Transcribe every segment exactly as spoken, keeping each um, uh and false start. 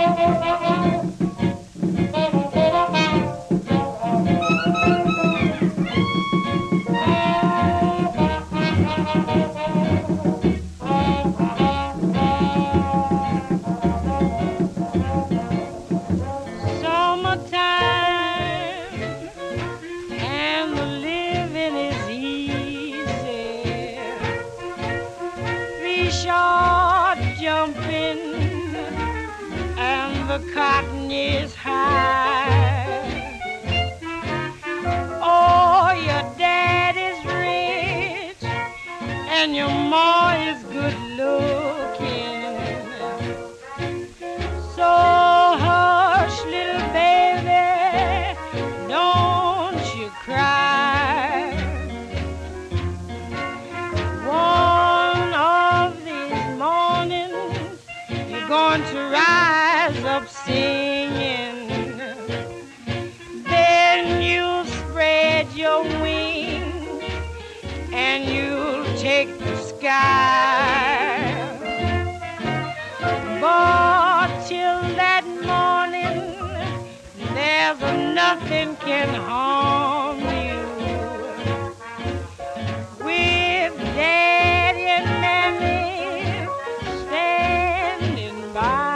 Short jumping and the cotton is high. Oh, your dad is rich and your ma is good looking. So hush, little baby, don't you cry. One of these mornings you're going to rise up singing. Then you'll spread your wings and you'll take the sky. But till that morning, there's nothing can harm you. With Daddy and Mammy standing by.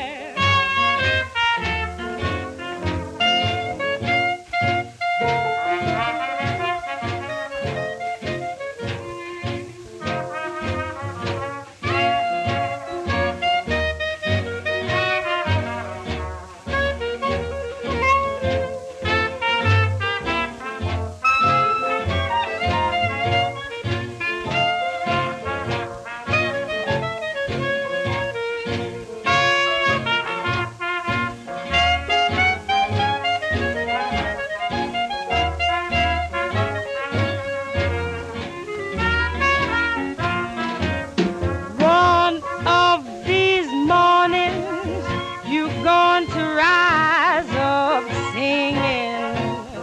You're going to rise up singing.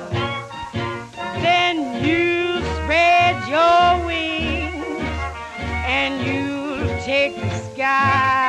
Then you spread your wings and you'll take the sky.